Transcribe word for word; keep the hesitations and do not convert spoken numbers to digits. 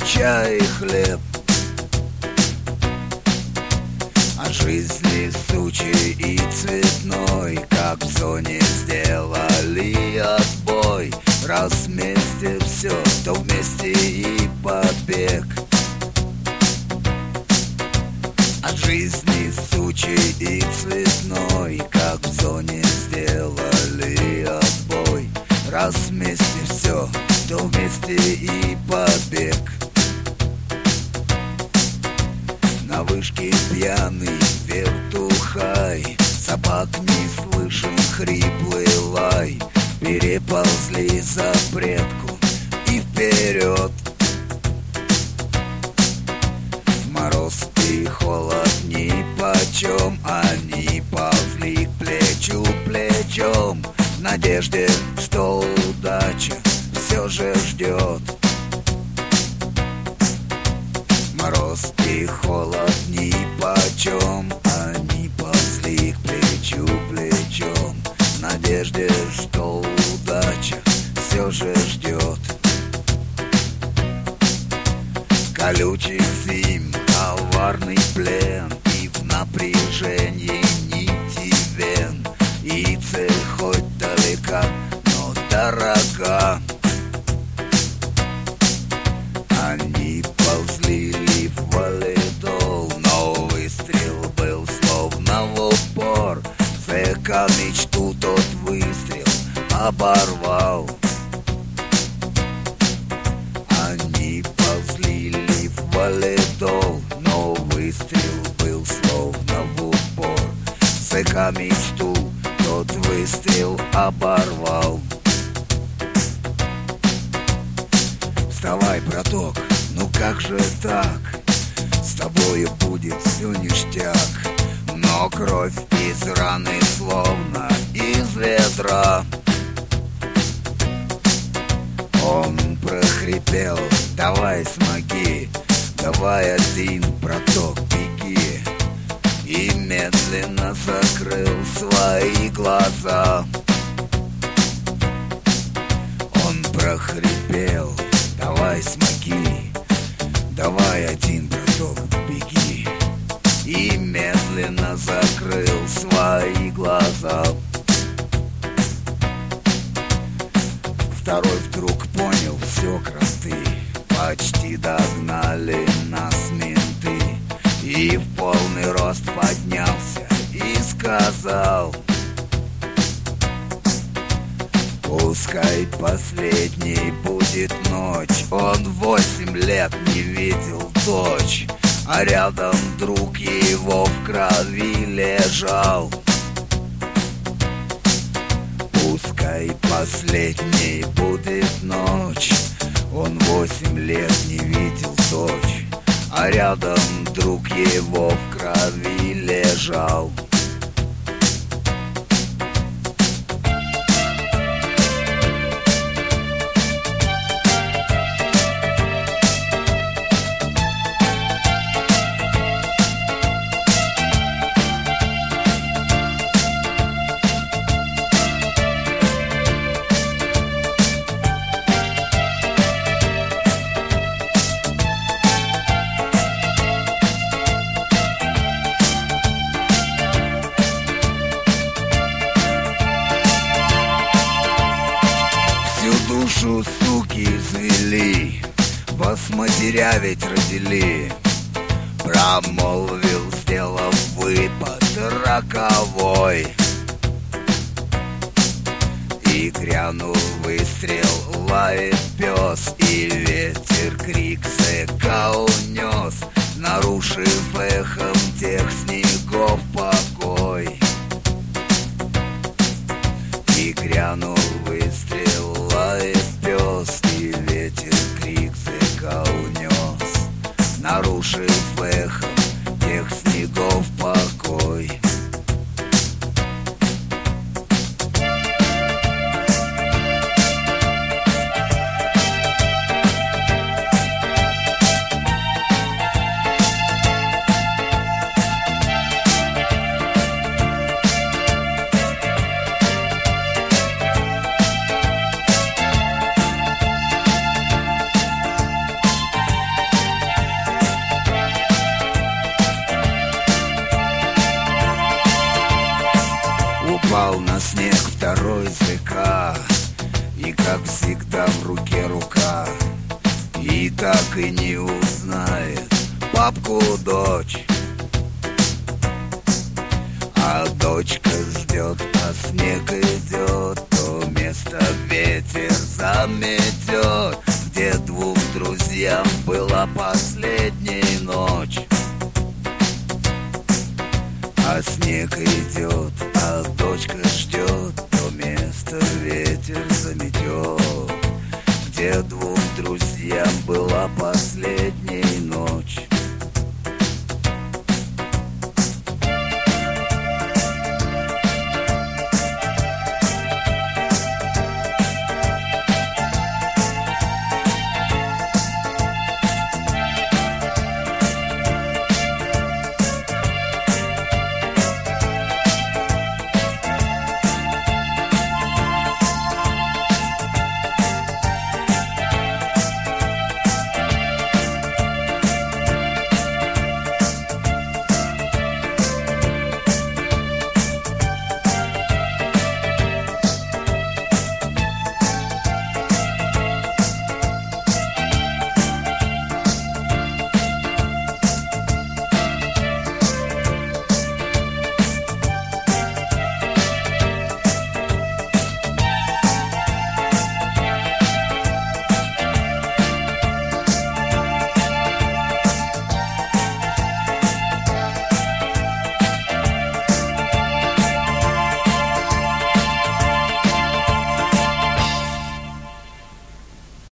чай и хлеб. От жизни сучий и цветной, как в зоне сделали отбой. Раз вместе все, то вместе и побег. От жизни сучий и цветной, как в зоне сделали отбой. Раз вместе все, то вместе и побег. На вышке пьяный вертухай, собак не слышен хриплый лай. Переползли запретку и вперед. Мороз и холод нипочем, они ползли плечу плечом, в надежде, что удача все же ждет. Мороз и холод нипочем, они ползли к плечу плечом, в надежде, что удача все же ждет. Колючих зим, коварный плен, и в напряжении нити вен. И цель хоть далека, но дорога. Они ползли в валидол, но выстрел был словно в упор. Зэка мечту тот выстрел оборвал. Они ползли в валидол, но выстрел был словно в упор. Зэка мечту тот выстрел оборвал. Вставай, браток, ну как же так? С тобою будет все ништяк. Но кровь из раны словно из ведра. Он прохрипел: давай смоги, давай один, браток, беги. И медленно закрыл свои глаза. Он прохрипел: давай смоги, давай один, браток, беги. И медленно закрыл свои глаза. Второй вдруг понял: все, кроты почти догнали нас менты. И в полный рост поднялся и сказал: пускай последней будет ночь. Он восемь лет не видел дочь, а рядом друг его в крови лежал. Пускай последней будет ночь. Он восемь лет не видел дочь, а рядом друг его в крови лежал. Душу суки извели, вас матеря ведь родили. Промолвил, сделав выпад роковой. И грянул выстрел, лает пес, и ветер крик зэка унес, нарушив эхом тех снегов покой. И грянул выстрел, лает пес, и ветер крик зэка унес, нарушив эхом тех снегов покой. так и не узнает папку дочь. А дочка ждет, а снег идет, то место ветер заметет, где двум друзьям была последняя ночь. А снег идет, а дочка ждет, то место ветер заметет, где двум друзьям была последняя